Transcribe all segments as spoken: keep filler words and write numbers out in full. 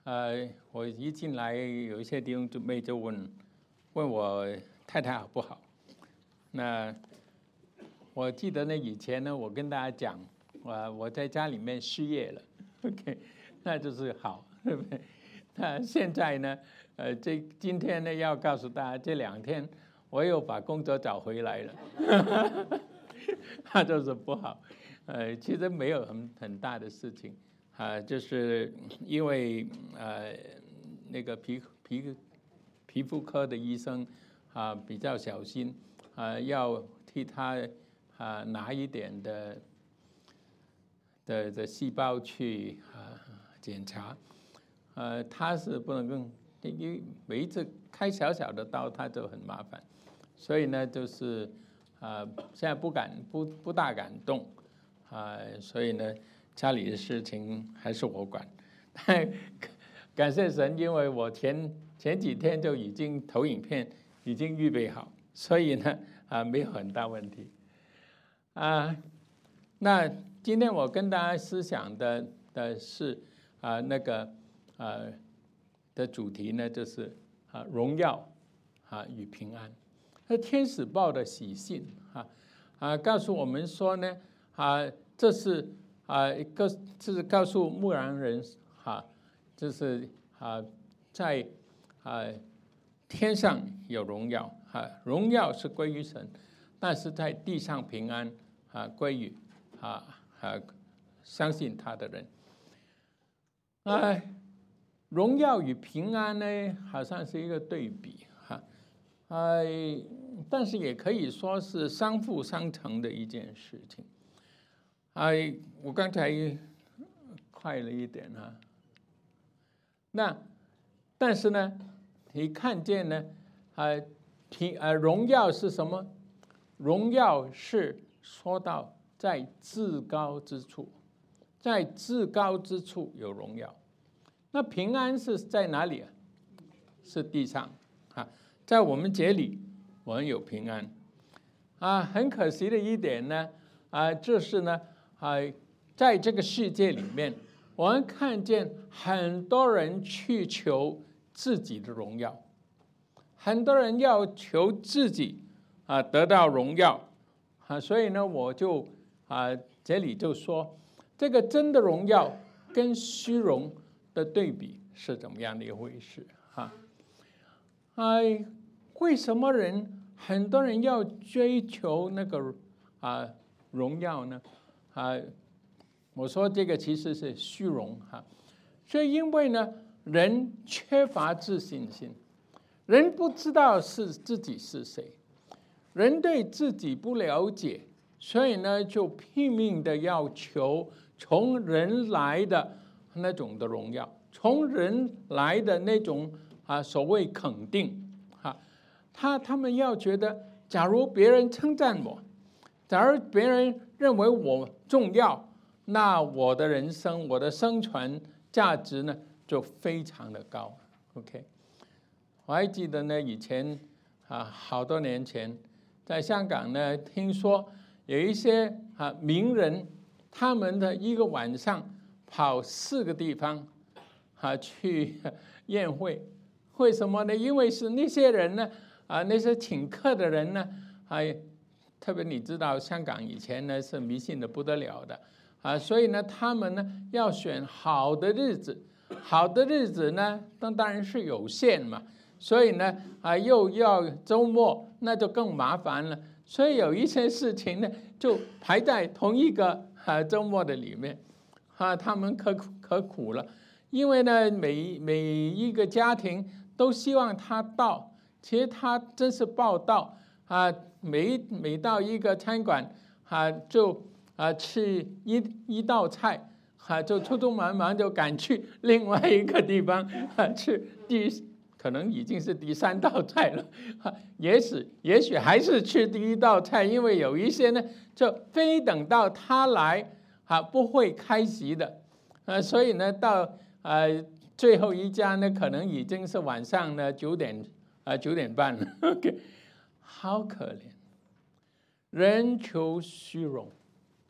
呃，我一进来，有一些弟兄姊妹就问问我太太好不好。那我记得呢，以前呢，我跟大家讲，我我在家里面失业了 ，OK， 那就是好，对不对？那现在呢，呃，这今天呢要告诉大家，这两天我又把工作找回来了，那就是不好。呃，其实没有很很大的事情。啊，就是因为呃那个皮皮皮肤科的医生啊比较小心啊，要替他啊拿一点的的的细胞去啊检查，呃，他是不能更，因为每一次开小小的刀他就很麻烦，所以呢就是啊现在不敢不不大敢动啊，所以呢。家里的事情还是我管，但感谢神，因为我前前几天就已经投影片已经预备好，所以呢啊没有很大问题啊。那今天我跟大家思想的的是啊那个啊的主题呢，就是啊荣耀啊与平安。那天使报的喜信啊啊告诉我们说呢啊这是。啊，告就是告诉牧羊人哈，就是啊，在啊天上有荣耀哈，荣耀是归于神，但是在地上平安啊归于啊啊相信他的人。啊，荣耀与平安呢，好像是一个对比哈，啊，但是也可以说是相辅相成的一件事情。哎，我刚才快了一点啊。那但是呢，你看见呢，啊，平啊荣耀是什么？荣耀是说到在至高之处，在至高之处有荣耀。那平安是在哪里啊？是地上啊，在我们节里，我们有平安啊。很可惜的一点呢，啊，就是呢。啊，在这个世界里面，我们看见很多人去求自己的荣耀，很多人要求自己啊得到荣耀啊，所以呢，我就啊这里就说，这个真的荣耀跟虚荣的对比是怎么样的一回事啊？哎，为什么人很多人要追求那个啊荣耀呢？啊，我说这个其实是虚荣哈，所以因为呢，人缺乏自信心，人不知道是自己是谁，人对自己不了解，所以呢，就拼命的要求从人来的那种的荣耀，从人来的那种啊所谓肯定哈，他他们要觉得，假如别人称赞我，假如别人认为我重要，那我的人生，我的生存价值呢就非常的高。OK， 我还记得呢，以前啊，好多年前，在香港呢，听说有一些啊名人，他们的一个晚上跑四个地方啊去宴会，为什么呢？因为是那些人呢啊，那些请客的人呢，还。特别你知道，香港以前呢是迷信的不得了的啊，所以呢，他们呢要选好的日子，好的日子呢，当当然是有限嘛，所以呢啊又要周末，那就更麻烦了。所以有一些事情呢，就排在同一个啊周末的里面，啊，他们可可苦了，因为呢每每一个家庭都希望他到，其实他真是报道啊。每每到一个餐馆啊，就啊吃一一道菜啊，就匆匆忙忙就赶去另外一个地方啊吃第可能已经是第三道菜了啊，也许也许还是吃第一道菜，因为有一些呢就非等到他来啊不会开席的啊，所以呢到啊最后一家呢可能已经是晚上呢九点啊九点半了 ，OK， 好可怜。人求虚荣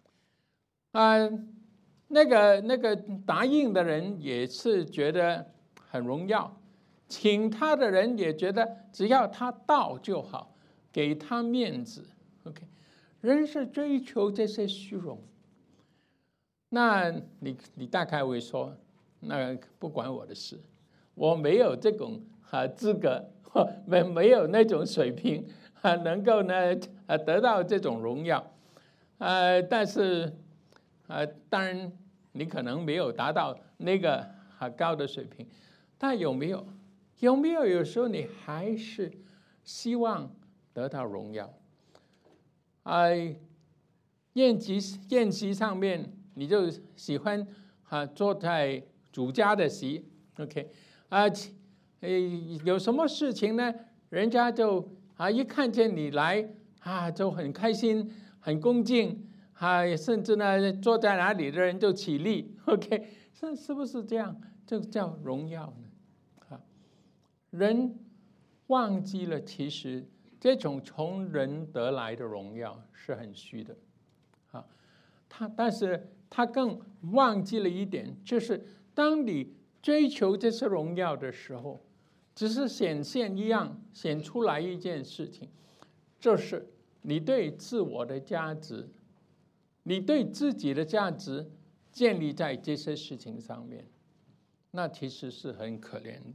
啊，那个那个答应的人也是觉得很荣耀，请他的人也觉得只要他到就好，给他面子。OK， 人是追求这些虚荣。那你你大概会说，那不关我的事，我没有这种啊资格，没没有那种水平啊，能够呢啊得到这种荣耀。呃，但是呃，当然你可能没有达到那个很高的水平，但有没有？有没有？有时候你还是希望得到荣耀。啊、呃，宴席宴席上面，你就喜欢啊坐在主家的席 ，OK， 啊、呃，有什么事情呢？人家就啊一看见你来啊就很开心，很恭敬。啊，甚至呢，坐在哪里的人就起立 ，OK， 是是不是这样？这叫荣耀呢？啊，人忘记了，其实这种从人得来的荣耀是很虚的，啊，他但是他更忘记了一点，就是当你追求这些荣耀的时候，只是显现一样，显出来一件事情，就是你对自我的价值。你对自己的价值建立在这些事情上面，那其实是很可怜的。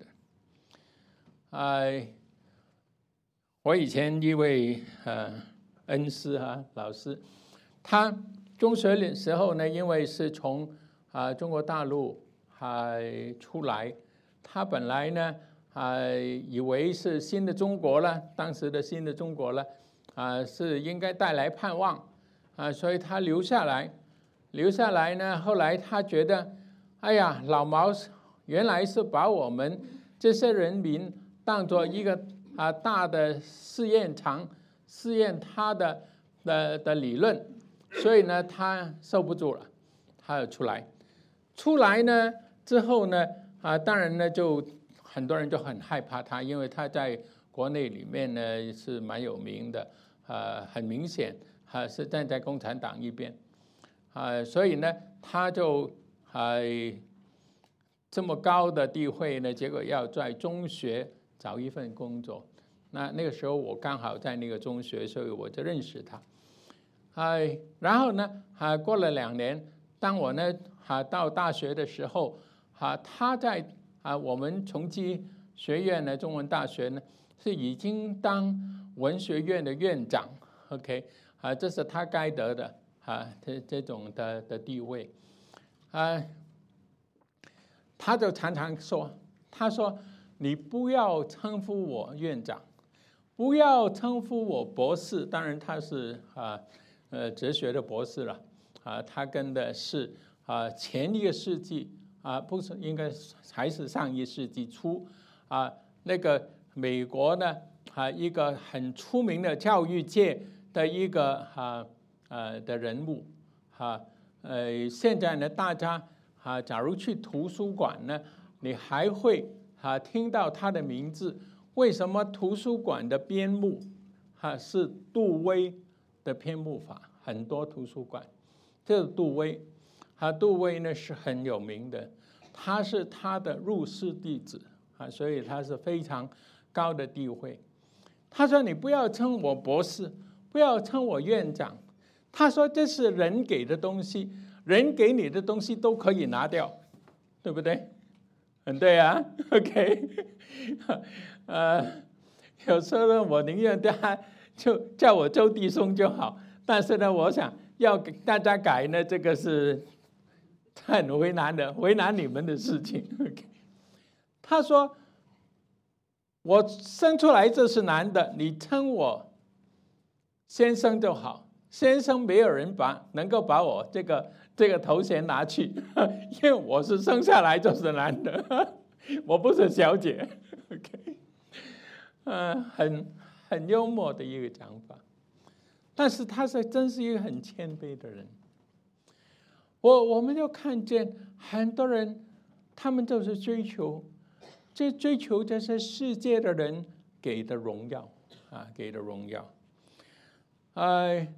哎，我以前一位呃恩师啊老师，他中学的时候呢，因为是从啊、呃、中国大陆还、呃、出来，他本来呢还、呃、以为是新的中国了，当时的新的中国了啊、呃、是应该带来盼望。啊，所以他留下来，留下来呢。后来他觉得，哎呀，老毛原来是把我们这些人民当作一个啊大的试验场，试验他的的的理论，所以呢，他受不住了，他要出来。出来呢之后呢，啊，当然呢，就很多人就很害怕他，因为他在国内里面呢是蛮有名的，啊，很明显。啊，是站在共产党一边，啊，所以呢，他就还、啊、这么高的地位呢，结果要在中学找一份工作。那那个时候我刚好在那个中学，所以我就认识他。啊，然后呢，啊，过了两年，当我呢啊到大学的时候，啊，他在啊我们崇基学院呢，中文大学呢是已经当文学院的院长 ，OK。啊，这是他该得的啊，这这种的的地位，啊，他就常常说，他说你不要称呼我院长，不要称呼我博士，当然他是啊呃哲学的博士了，啊，他跟的是啊前一个世纪啊，不是应该还是上一世纪初啊，那个美国呢啊一个很出名的教育界的一个哈呃的人物哈呃现在呢大家啊假如去图书馆呢，你还会啊听到他的名字。为什么图书馆的编目哈是杜威的编目法？很多图书馆，这是杜威，啊杜威呢是很有名的，他是他的入室弟子啊，所以他是非常高的地位。他说你不要称我博士。不要称我院长，他说这是人给的东西，人给你的东西都可以拿掉，对不对？很对啊 ，OK， 呃，有时候呢，我宁愿他就叫我周弟兄就好，但是呢，我想要给大家改呢，这个是很为难的，为难你们的事情。OK， 他说我生出来就是男的，你称我先生就好，先生没有人把能够把我这个这个头衔拿去，因为我是生下来就是男的，我不是小姐。OK， 呃，很很幽默的一个讲法，但是他是真是一个很谦卑的人。我我们就看见很多人，他们就是追求，这追求这些世界的人给的荣耀啊，给的荣耀。哎，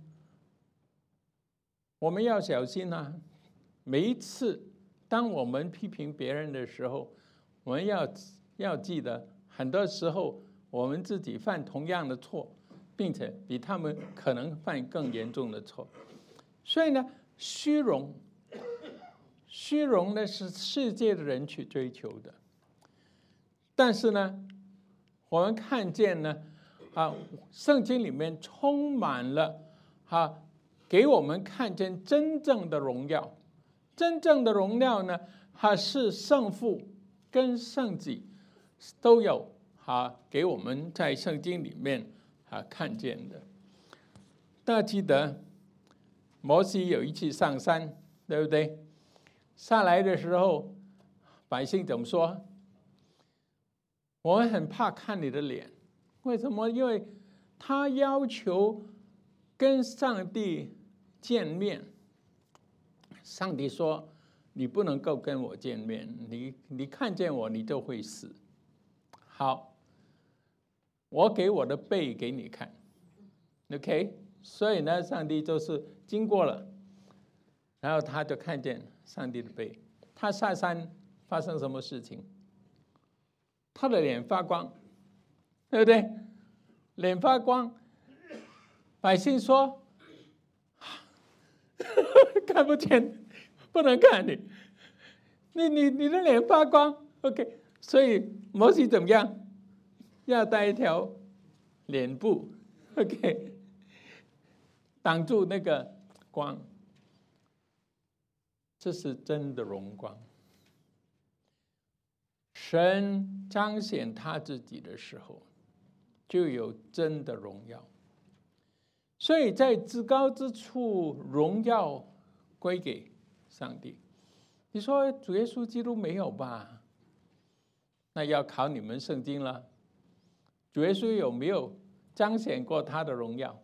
我们要小心啊！每一次当我们批评别人的时候， 我们要要记得，很多时候我们自己犯同样的错，并且比他们可能犯更严重的错。所以呢，虚荣，虚荣呢是世界的人去追求的。但是呢，我们看见呢，啊，圣经里面充满了啊，给我们看见真正的荣耀。真正的荣耀呢，它是圣父跟圣子都有啊，给我们在圣经里面啊看见的。大家记得摩西有一次上山，对不对？下来的时候，百姓怎么说？我们很怕看你的脸，为什么？因为他要求跟上帝见面。上帝说：“你不能够跟我见面，你你看见我，你就会死。”好，我给我的背给你看 ，OK。所以呢，上帝就是经过了，然后他就看见上帝的背。他下山发生什么事情？他的脸发光，对不对？脸发光，百姓说看不见，不能看你，你你你的脸发光 ，OK。所以摩西怎么样？要带一条脸布 ，OK， 挡住那个光。这是真的荣光。神彰显他自己的时候，就有真的荣耀。所以在至高之处，荣耀归给上帝。你说主耶稣基督没有吧？那要考你们圣经了。主耶稣有没有彰显过他的荣耀？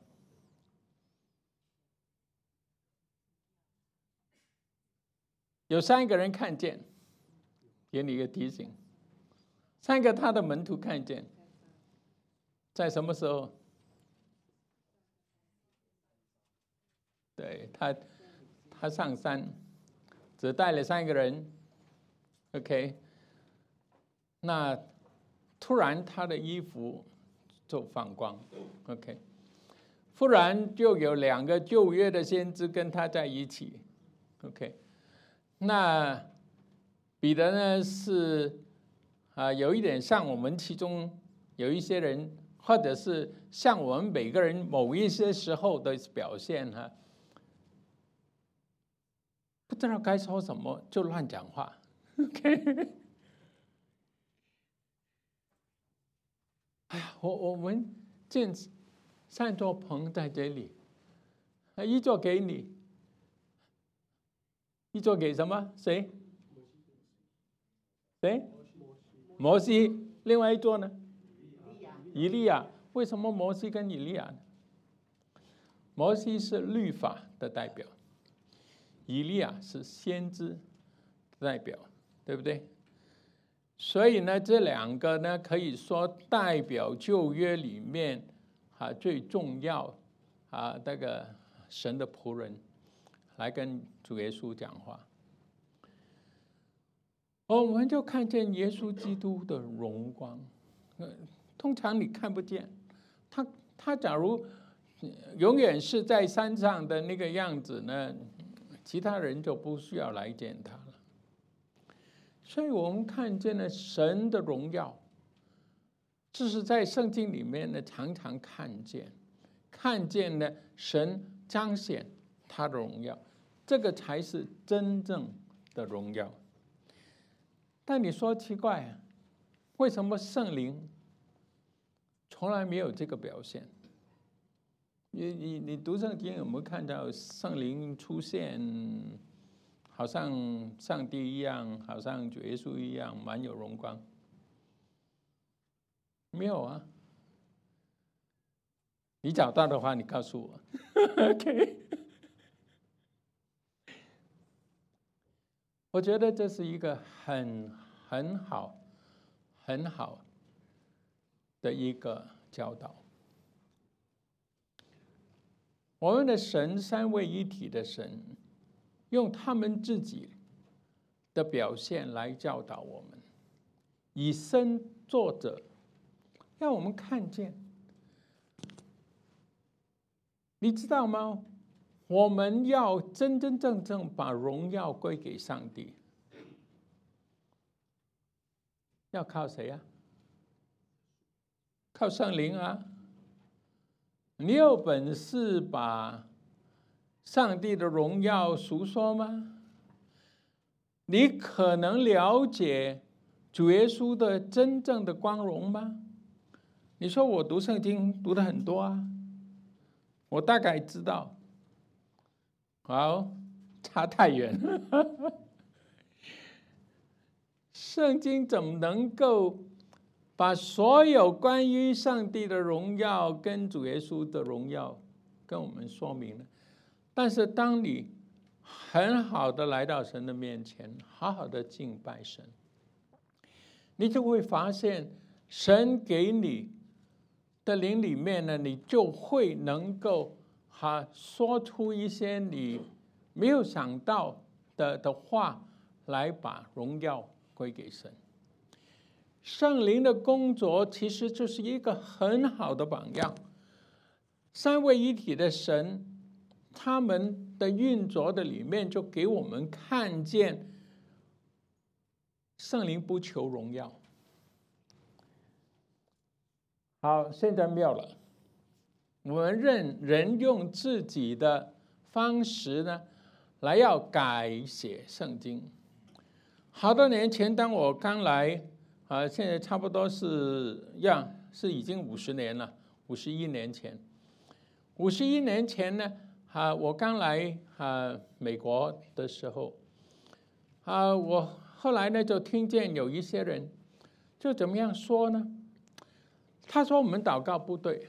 有三个人看见，给你一个提醒。三个他的门徒看见，在什么时候？对他，他上山，只带了三个人 ，OK。那突然他的衣服就放光 ，OK。忽然就有两个旧约的先知跟他在一起 ，OK。那彼得呢是啊，有一点像我们其中有一些人，或者是像我们每个人某一些时候的表现哈，不知道该说什么就乱讲话 ，OK。哎呀，我我们建三座棚在这里，一座给你，一座给什么？谁？谁？摩西。另外一座呢？以利亚。为什么摩西跟以利亚呢？摩西是律法的代表，以利亚是先知的代表，对不对？所以呢，这两个呢，可以说代表旧约里面啊最重要啊那个神的仆人，来跟主耶稣讲话。哦，我们就看见耶稣基督的荣光。通常你看不见他，他假如永远是在山上的那个样子呢，其他人就不需要来见他了。所以我们看见了神的荣耀，这是在圣经里面呢常常看见，看见了神彰显他的荣耀，这个才是真正的荣耀。但你说奇怪啊，为什么圣灵从来没有这个表现？你你你读圣经有没有看到圣灵出现？好像上帝一样，好像主耶稣一样，满有荣光。没有啊，你找到的话，你告诉我。OK， 我觉得这是一个很很好、很好的一个教导。我们的神，三位一体的神，用他们自己的表现来教导我们。 以身作则，让我们看见。你知道吗？我们要真真正正把荣耀归给上帝，要靠谁啊？靠圣灵啊！你有本事把上帝的荣耀述说吗？你可能了解主耶稣的真正的光荣吗？你说我读圣经读得很多啊，我大概知道。好，差太远了。圣经怎么能够把所有关于上帝的荣耀跟主耶稣的荣耀跟我们说明呢？但是当你很好的来到神的面前，好好的敬拜神，你就会发现神给你的灵里面呢，你就会能够哈说出一些你没有想到的的话，来把荣耀归给神。圣灵的工作其实就是一个很好的榜样。三位一体的神，他们的运作的里面就给我们看见，圣灵不求荣耀。好，现在妙了，我们人人用自己的方式呢，来要改写圣经。好多年前，当我刚来啊，现在差不多是呀，是已经五十年了，五十一年前。五十一年前呢，啊，我刚来啊美国的时候，啊，我后来呢就听见有一些人就怎么样说呢？他说我们祷告不对，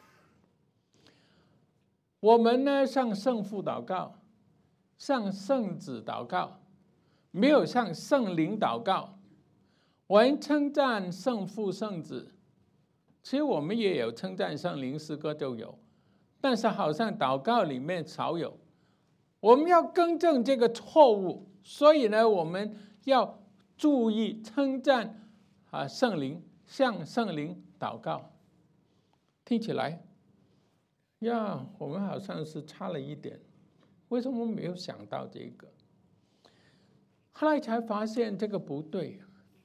我们呢向圣父祷告，向圣子祷告，没有向圣灵祷告。我们称赞圣父圣子，其实我们也有称赞圣灵，诗歌就有，但是好像祷告里面少有。我们要更正这个错误，所以呢，我们要注意称赞啊圣灵，向圣灵祷告。听起来呀，我们好像是差了一点，为什么没有想到这个？后来才发现这个不对。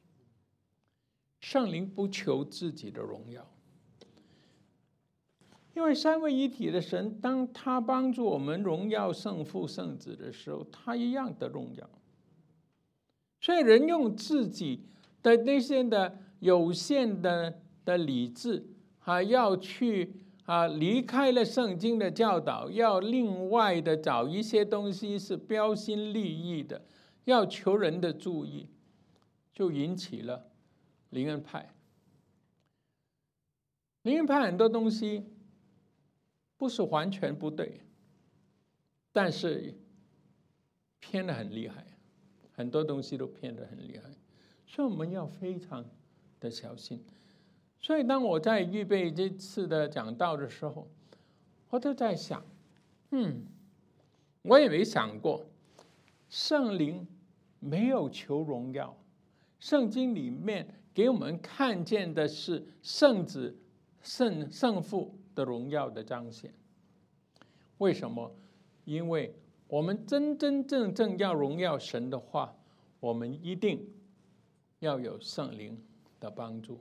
圣灵不求自己的荣耀，因为三位一体的神，当他帮助我们荣耀圣父圣子的时候，他一样的荣耀。所以人用自己的那些的有限的的理智，还要去啊离开了圣经的教导，要另外的找一些东西是标新立异的，要求人的注意，就引起了灵恩派。灵恩派很多东西不是完全不对，但是偏得很厉害，很多东西都偏得很厉害，所以我们要非常的小心。所以当我在预备这次的讲道的时候，我都在想，嗯，我也没想过圣灵没有求荣耀，圣经里面给我们看见的是圣子、圣圣父的荣耀的彰显。为什么？因为我们真真正正要荣耀神的话，我们一定要有圣灵的帮助。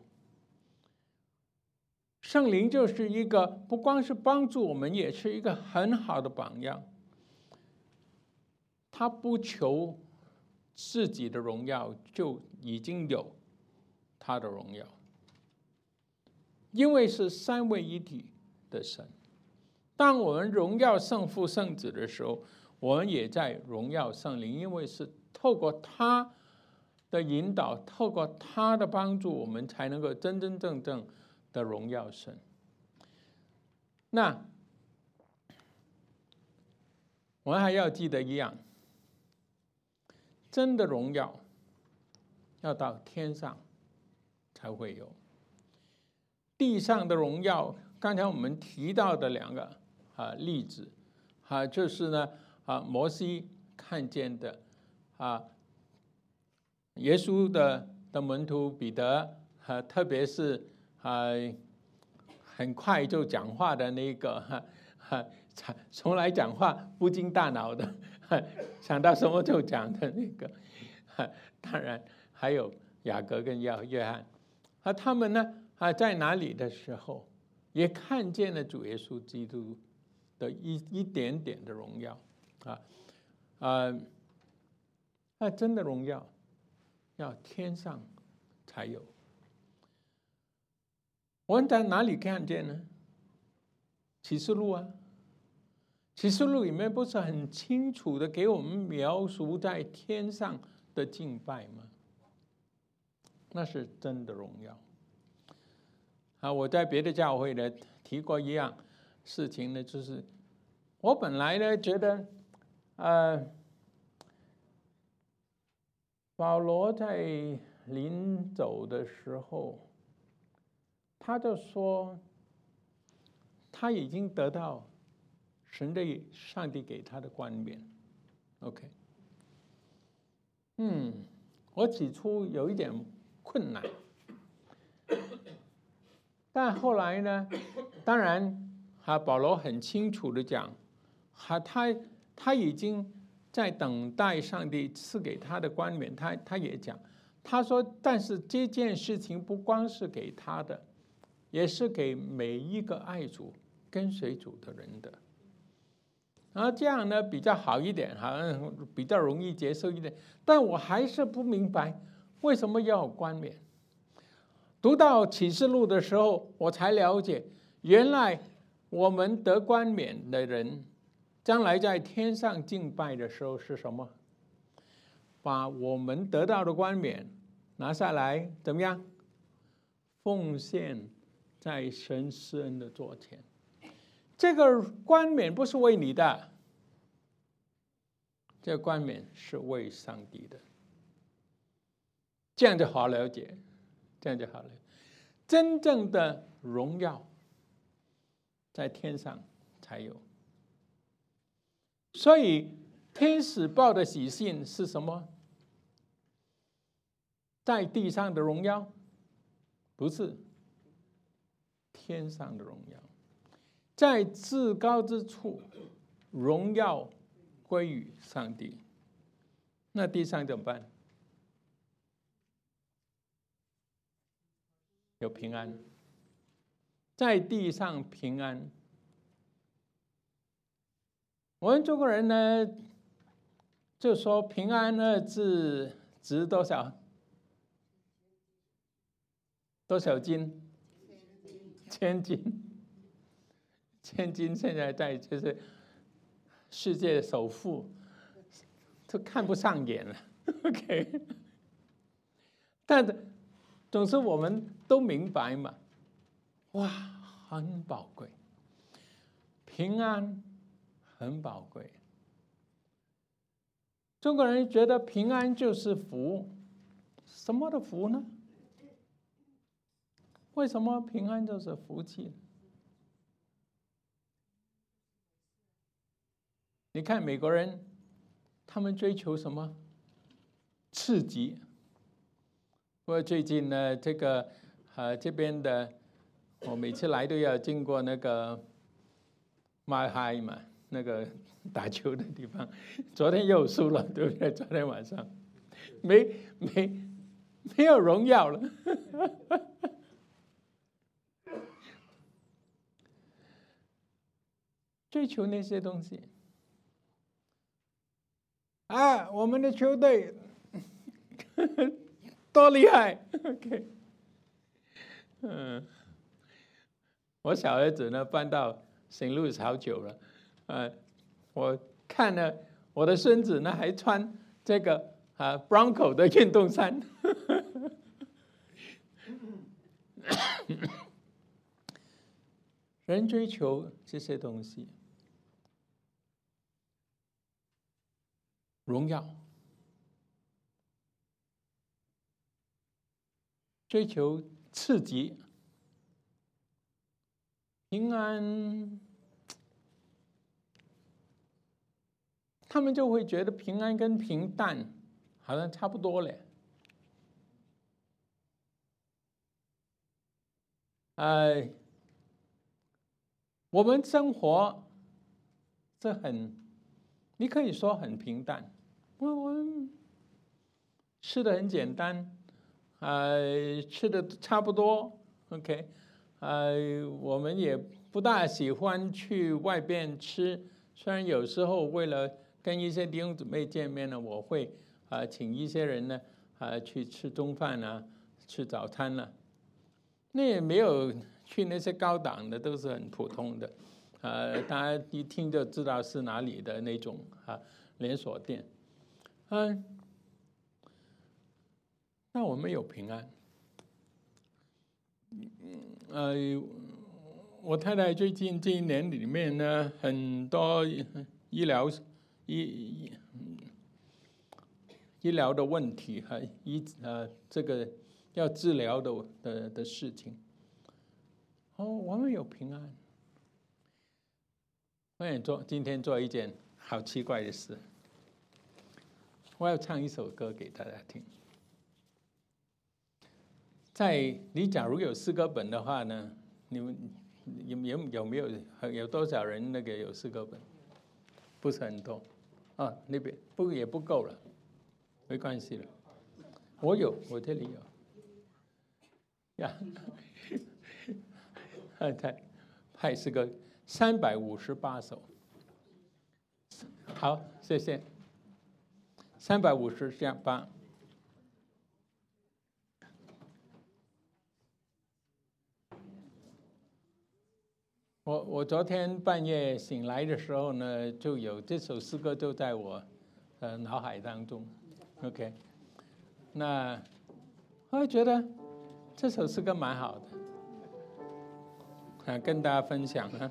圣灵就是一个不光是帮助我们，也是一个很好的榜样。他不求自己的荣耀，就已经有他的荣耀，因为是三位一体的神。当我们荣耀圣父圣子的时候，我们也在荣耀圣灵，因为是透过他的引导，透过他的帮助，我们才能够真真正正的荣耀神。那我们还要记得一样，真的荣耀要到天上才会有，地上的荣耀，刚才我们提到的两个啊例子啊，就是呢啊摩西看见的啊耶稣的的门徒彼得，呃，特别是呃很快就讲话的那个，哈、呃，从来讲话不经大脑的，呃、想到什么就讲的那个，呃、当然还有雅各跟约约翰，啊，他们呢啊在哪里的时候，也看见了主耶稣基督的一一点点的荣耀，啊，呃，那真的荣耀，要天上才有。我们在哪里看见呢？启示录啊，启示录里面不是很清楚的给我们描述在天上的敬拜吗？那是真的荣耀啊！我在别的教会呢提过一样事情呢，就是我本来呢觉得，呃，保罗在临走的时候，他就说他已经得到神的上帝给他的冠冕 ，OK， 嗯，我起初有一点困难，但后来呢，当然，哈，保罗很清楚的讲，哈，他他已经在等待上帝赐给他的冠冕，他他也讲，他说，但是这件事情不光是给他的，也是给每一个爱主、跟随主的人的。然后这样呢比较好一点，好像比较容易接受一点。但我还是不明白为什么要有冠冕。读到启示录的时候，我才了解，原来我们得冠冕的人，将来在天上敬拜的时候是什么？把我们得到的冠冕拿下来，怎么样？奉献在神施恩的座前。这个冠冕不是为你的，这个冠冕是为上帝的，这样就好了解，这样就好了。真正的荣耀在天上才有，所以天使报的喜信是什么？在地上的荣耀？不是，天上的荣耀。在至高之处，荣耀归于上帝。那地上怎么办？有平安，在地上平安。我们中国人呢，就说平安二字值多少？多少斤？千金。千金现在在就是世界首富，都看不上眼了。OK， 但总是我们都明白嘛，哇，很宝贵，平安很宝贵。中国人觉得平安就是福，什么的福呢？为什么平安就是福气？你看美国人，他们追求什么？刺激。不过最近呢，这个呃这边的，我每次来都要经过那个马海嘛，那个打球的地方。昨天又输了，对不对？昨天晚上没没没有荣耀了。追求那些东西。啊，我们的球队多厉害 ！OK， 嗯，我小儿子呢搬到圣路易好久了，呃，我看了我的孙子呢还穿这个啊 Bronco 的运动衫。人追求这些东西。荣耀，追求刺激，平安，他们就会觉得平安跟平淡好像差不多嘞。 呃，我们生活是很，你可以说很平淡，我我吃的很简单，呃，吃的差不多 ，OK， 呃，我们也不大喜欢去外边吃，虽然有时候为了跟一些弟兄姊妹见面呢，我会啊、呃、请一些人呢啊、呃、去吃中饭啊，吃早餐啊，那也没有去那些高档的，都是很普通的，呃，大家一听就知道是哪里的那种啊连锁店，嗯。那我们有平安，呃，我太太最近这一年里面呢，很多医疗医医疗的问题和医呃这个要治疗的的的事情，哦，我们有平安。我想做今天做一件好奇怪的事，我要唱一首歌给大家听。在你假如有诗歌本的话呢，你们有有有没有有多少人那个有诗歌本？不是很多啊，那边不也不够了，没关系了。我有，我这里有呀。太派诗歌三百五十八首，好，谢谢。三百五十加八。我我昨天半夜醒来的时候呢，就有这首诗歌就在我呃脑海当中 ，OK， 那我觉得这首诗歌蛮好的，啊，跟大家分享啊。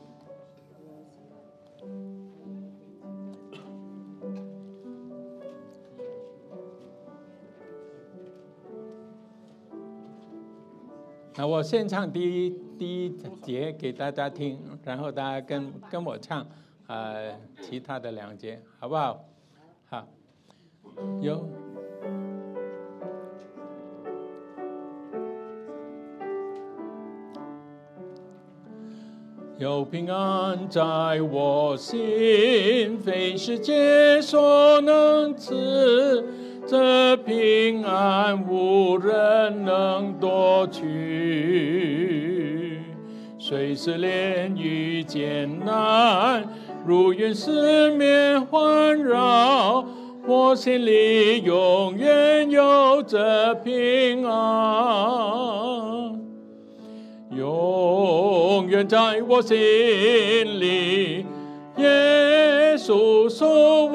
那我先唱第一第一节给大家听，然后大家跟跟我唱，呃，其他的两节，好不好？好，有。有平安在我心，非世界所能赐。这平安无人能夺取，虽是炼狱艰难，如云四面环绕，我心里永远有这平安，永远在我心里，耶稣属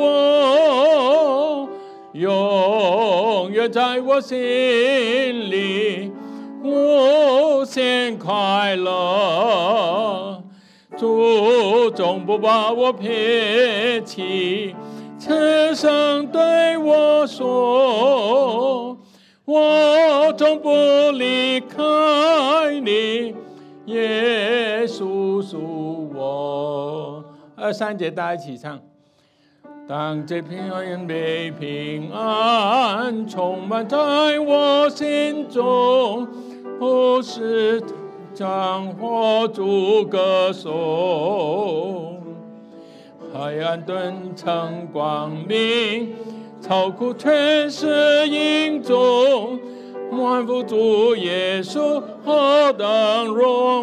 我。永远在我心里，无限快乐。主总不把我撇弃，此生对我说，我总不离开你，耶稣属我。二三节大家一起唱。当这平安被平安充满在我心中，不是将火烛歌颂，海岸顿成光明，愁苦全是影中，万福主耶稣何等荣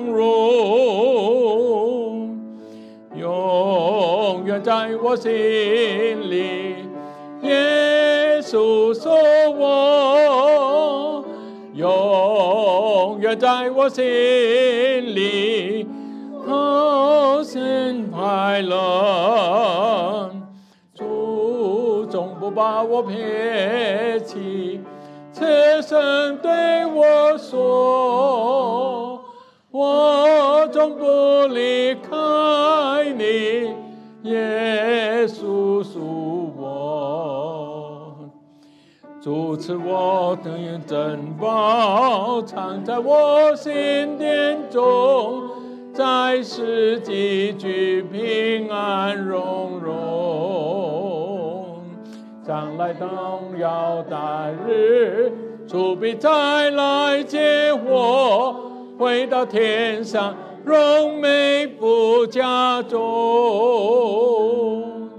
荣。永远在我心里，耶稣属我，永远在我心里，好心快乐。主总不把我撇弃，此生对我说，我总不离开你，耶稣属我。主赐我的珍宝，藏在我心殿中，在世积聚平安荣荣。将来当要大日，主必再来接我， 回到天上，荣美福家中，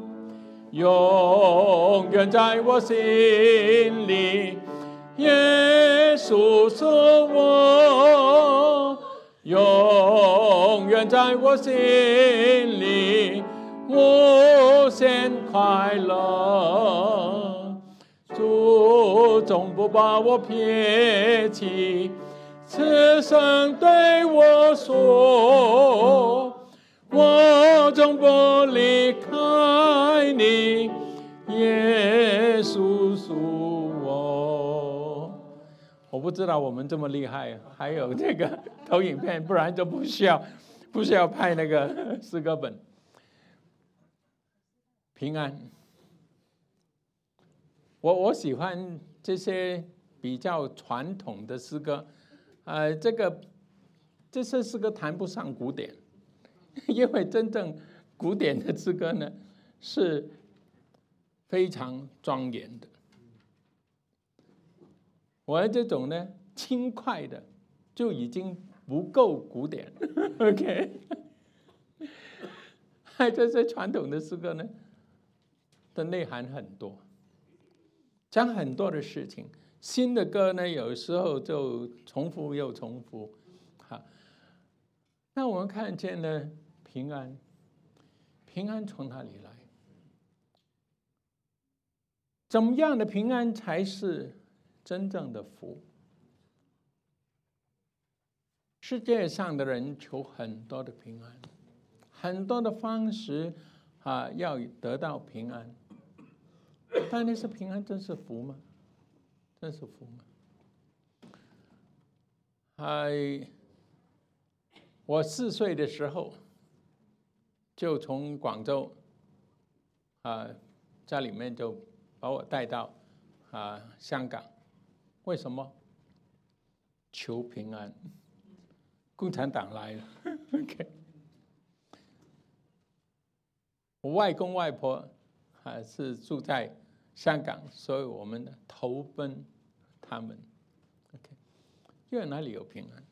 永远在我心里。耶稣是我，永远在我心里，无限快乐。主总不把我撇弃，此生对我说，我总不离开你，耶稣是我。我不知道我们这么厉害，还有这个投影片，不然就不需要不需要拍那个诗歌本。平安，我我喜欢这些比较传统的诗歌，呃，这个这些诗歌谈不上古典，因为真正古典的诗歌呢是非常庄严的。我这种呢轻快的就已经不够古典，OK。还这些传统的诗歌呢的内涵很多，讲很多的事情。新的歌呢有时候就重复又重复，好，那我们看见呢平安，平安从哪里来？怎么样的平安才是真正的福？世界上的人求很多的平安，很多的方式啊，要得到平安。但那是平安，真是福吗？真是福吗？哎，我四岁的时候就从广州啊，家里面就把我带到啊香港。为什么？求平安。共产党来了，OK。我外公外婆还是住在香港，所以我们投奔他们 ，OK。因为哪里有平安？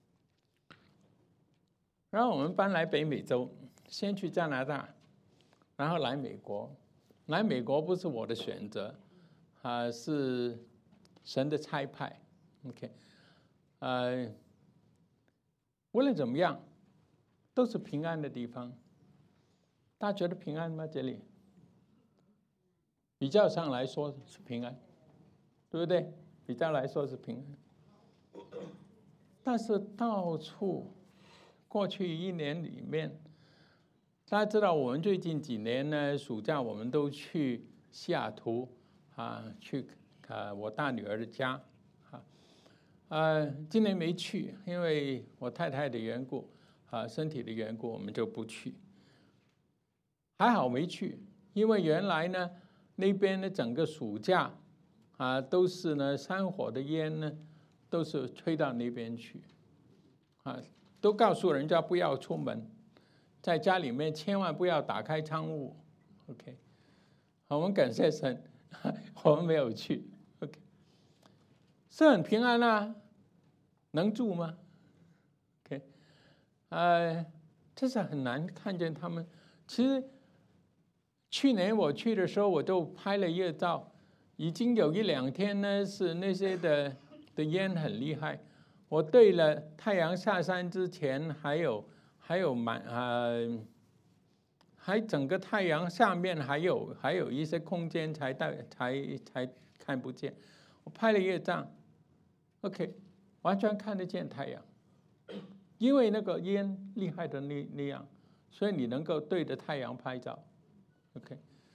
然后我们搬来北美洲，先去加拿大，然后来美国。来美国不是我的选择，啊，是神的差派 ，OK。呃，无论怎么样，都是平安的地方。大家觉得平安吗？这里比较上来说是平安，对不对？比较来说是平安，但是到处，过去一年里面，大家知道我们最近几年呢，暑假我们都去西雅图啊，去啊我大女儿的家啊，呃，今年没去，因为我太太的缘故啊，身体的缘故，我们就不去。还好没去，因为原来呢那边的整个暑假啊都是呢山火的烟呢都是吹到那边去，啊，都告诉人家不要出门，在家里面千万不要打开窗户 ，OK。我们感谢神，我们没有去 ，OK。是很平安啊，能住吗 ？OK， 呃，这是很难看见他们。其实去年我去的时候，我就拍了夜照，已经有一两天呢是那些的的烟很厉害。我对了，太阳下山之前还有还有满啊、呃，还整个太阳下面还有还有一些空间才到才才看不见。我拍了夜照 ，OK， 完全看得见太阳，因为那个烟厉害的那那样，所以你能够对着太阳拍照。OK，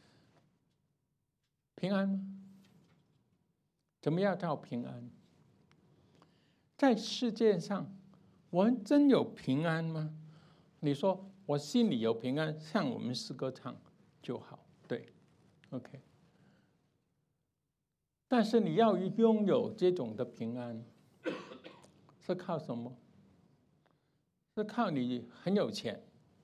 平安吗？怎么样叫平安？在世界上，我们真有平安吗？你说我心里有平安，像我们诗歌唱就好，对 ，OK。但是你要拥有这种的平安，是靠什么？是靠你很有钱。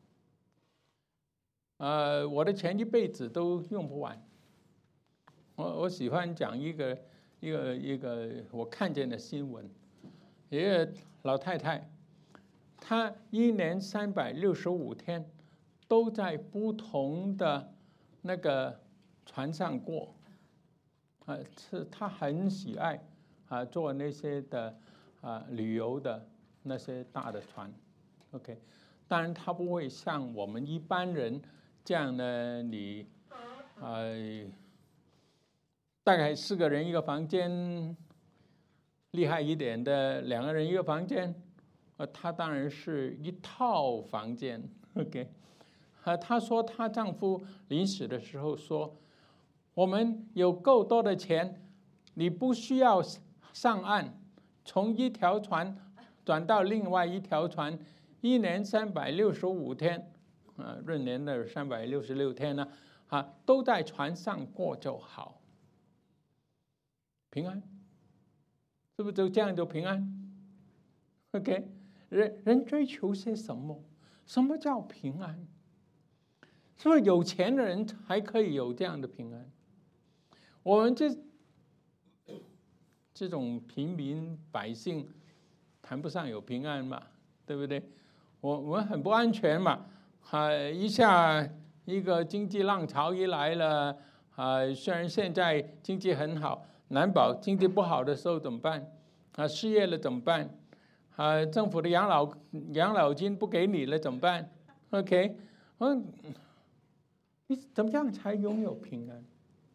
呃，我的钱一辈子都用不完。我我喜欢讲一个一个一个我看见的新闻，一个老太太，她一年三百六十五天都在不同的那个船上过，啊，是她很喜爱啊坐那些的啊旅游的那些大的船 ，OK， 当然她不会像我们一般人这样呢，你呃大概四个人一个房间，厉害一点的两个人一个房间，呃，她当然是一套房间 ，OK， 啊，她说她丈夫临死的时候说，我们有够多的钱，你不需要上岸，从一条船转到另外一条船，一年三百六十五天，啊，闰年的三百六十六天呢，啊，都在船上过就好，平安，是不是就这样就平安 ？OK， 人人追求些什么？什么叫平安？是不是有钱的人才可以有这样的平安？我们这这种平民百姓谈不上有平安嘛，对不对？我我们很不安全嘛，啊，一下一个经济浪潮一来了，啊，虽然现在经济很好，难保经济不好的时候怎么办？啊，失业了怎么办？啊，政府的养老养老金不给你了怎么办 ？OK， 嗯，你怎么样才拥有平安？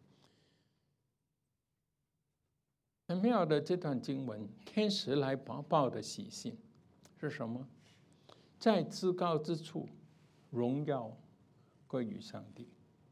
很妙的这段经文，天使来报报的喜信是什么？在至高之处，荣耀归于上帝。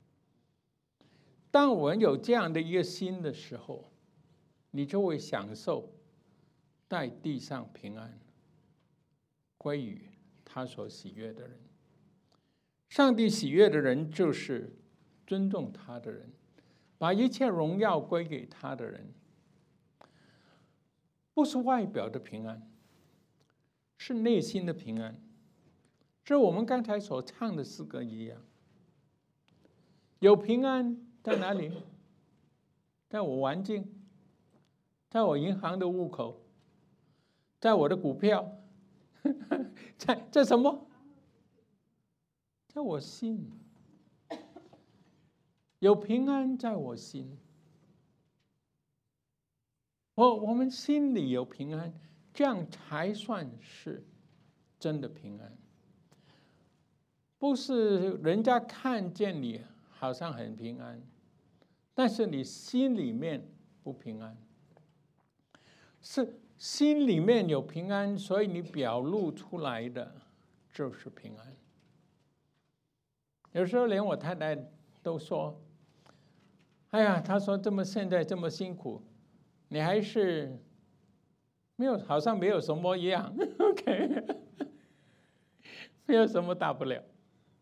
当我们有这样的一个心的时候，你就会享受在地上平安，归于他所喜悦的人。上帝喜悦的人，就是尊重他的人，把一切荣耀归给他的人。不是外表的平安，是内心的平安。这我们刚才所唱的诗歌一样。有平安在哪里？在我环境，在我银行的户口，在我的股票，在在什么？在我心。有平安在我心。我我们心里有平安，这样才算是真的平安。不是人家看见你好像很平安，但是你心里面不平安。是心里面有平安，所以你表露出来的就是平安。有时候连我太太都说：“哎呀，她说这么现在这么辛苦。”你还是没有，好像没有什么一样 ，OK， 没有什么大不了，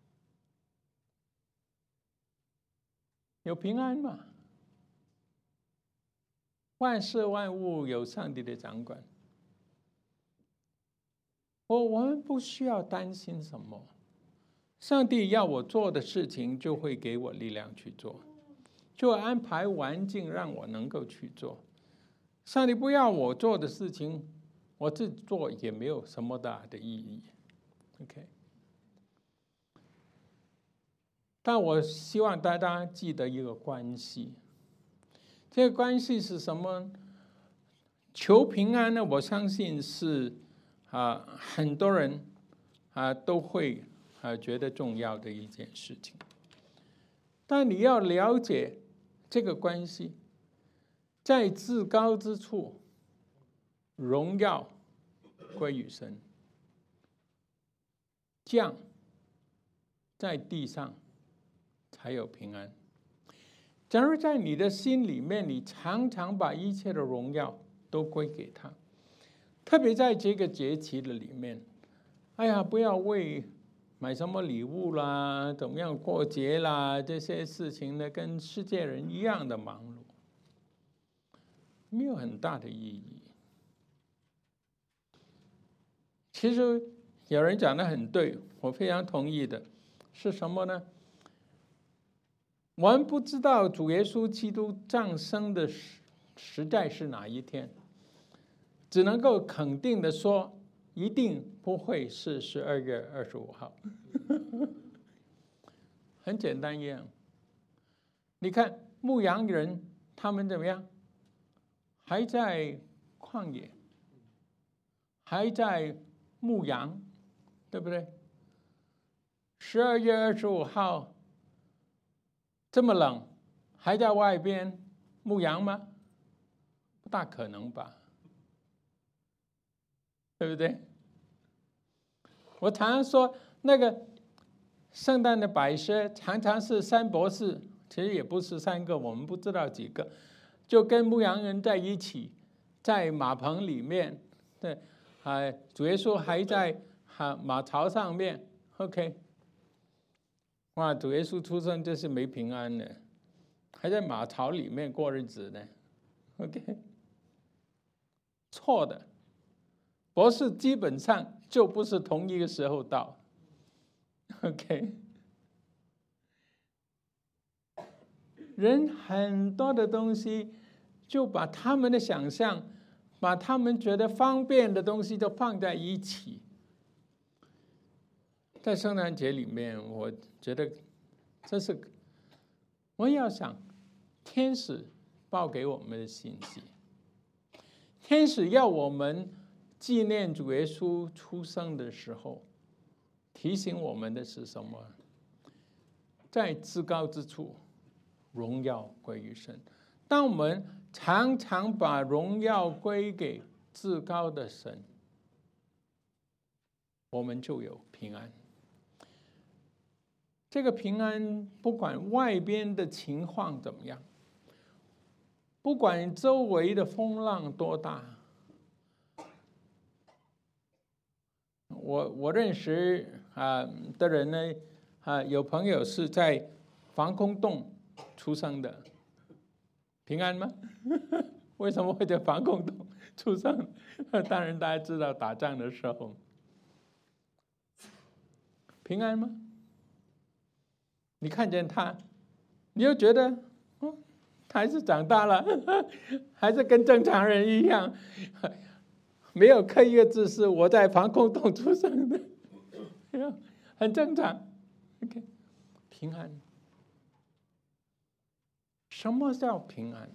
有平安嘛？万事万物有上帝的掌管，我我们不需要担心什么，上帝要我做的事情就会给我力量去做，就安排环境让我能够去做。上帝不要我做的事情，我自己做也没有什么大的意义 ，OK。但我希望大家记得一个关系，这个关系是什么？求平安呢？我相信是啊，很多人啊都会啊觉得重要的一件事情。但你要了解这个关系。在至高之处，荣耀归于神；降在地上，才有平安。假如在你的心里面，你常常把一切的荣耀都归给他，特别在这个节期的里面，哎呀，不要为买什么礼物啦、怎么样过节啦这些事情呢，跟世界人一样的忙碌。没有很大的意义。其实有人讲得很对，我非常同意的，是什么呢？我们不知道主耶稣基督降生的实在是哪一天，只能够肯定的说， 一定不会是十二月二十五号。很简单一样。你看牧羊人他们怎么样？还在旷野，还在牧羊，对不对？十二月二十五号这么冷，还在外边牧羊吗？不大可能吧，对不对？我常常说，那个圣诞的摆设常常是三博士，其实也不是三个，我们不知道几个，就跟牧羊人在一起，在马棚里面，对，啊，主耶稣还在啊马槽上面 ，OK， 哇，主耶稣出生就是没平安的，还在马槽里面过日子呢 ，OK， 错的，博士基本上就不是同一个时候到 ，OK。人很多的东西，就把他们的想象，把他们觉得方便的东西都放在一起。在圣诞节里面，我觉得这是我要想天使报给我们的信息。天使要我们纪念主耶稣出生的时候，提醒我们的是什么？在至高之处，荣耀归于神。当我们常常把荣耀归给至高的神，我们就有平安。这个平安，不管外边的情况怎么样，不管周围的风浪多大，我我认识啊的人呢，啊有朋友是在防空洞出生的，平安吗？为什么会在防空洞出生？当然大家知道打仗的时候，平安吗？你看见他，你就觉得，哦，他还是长大了，还是跟正常人一样，没有刻意的自私。我在防空洞出生的，很正常。OK， 平安。什么叫平安？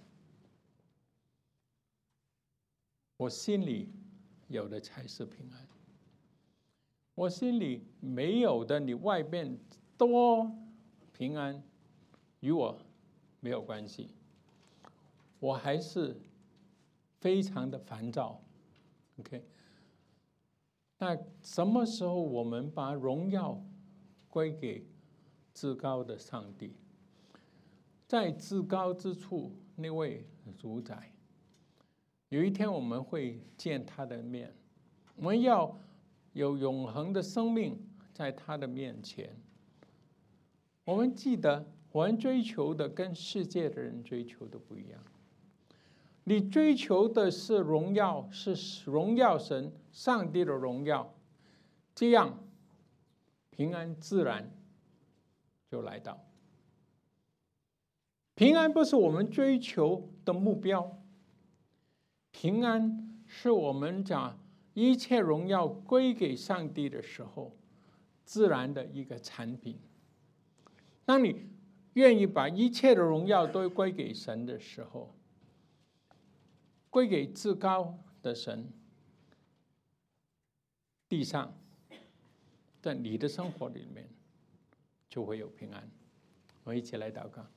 我心里有的才是平安。我心里没有的，你外面多平安，与我没有关系。我还是非常的烦躁。OK， 那什么时候我们把荣耀归给至高的上帝？在至高之处那位主宰，有一天我们会见他的面，我们要有永恒的生命在他的面前。我们记得，我们追求的跟世界的人追求的不一样。你追求的是荣耀，是荣耀神上帝的荣耀，这样平安自然就来到。平安不是我们追求的目标，平安是我们讲一切荣耀归给上帝的时候，自然的一个产品。当你愿意把一切的荣耀都归给神的时候，归给至高的神，地上在你的生活里面就会有平安。我们一起来祷告。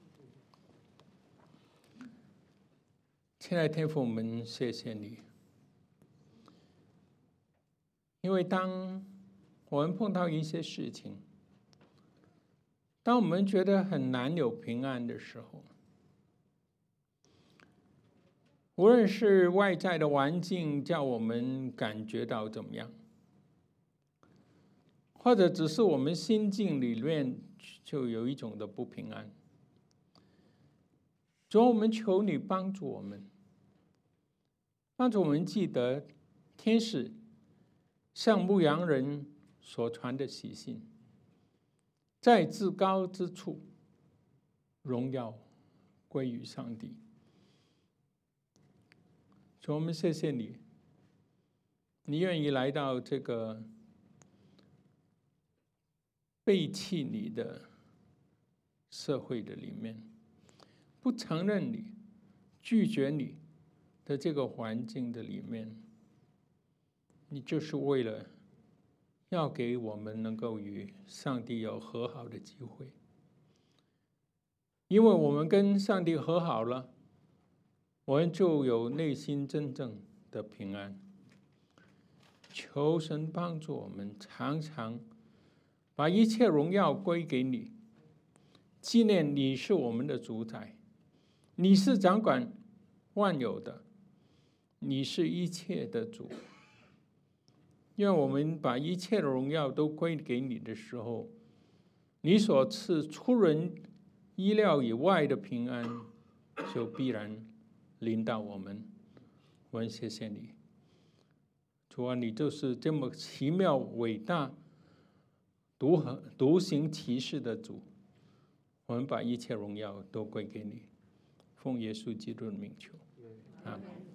亲爱的天父，我们谢谢你，因为当我们碰到一些事情，当我们觉得很难有平安的时候，无论是外在的环境叫我们感觉到怎么样，或者只是我们心境里面就有一种的不平安，主，我们求你帮助我们，帮助我们记得天使向牧羊人所传的喜信，在至高之处，荣耀归于上帝。主，我们谢谢你， 你愿意来到这个背弃你的社会的里面，不承认你、拒绝你的这个环境的里面，你就是为了要给我们能够与上帝有和好的机会。因为我们跟上帝和好了，我们就有内心真正的平安。求神帮助我们常常把一切荣耀归给你，纪念你是我们的主宰，你是掌管万有的，你是一切的主。愿我们把一切的荣耀都归给你的时候，你所赐出人意料以外的平安就必然临到我们。我们谢谢你，主啊，你就是这么奇妙伟大独独行其事的主。我们把一切荣耀都归给你，奉耶稣基督的名求，阿们。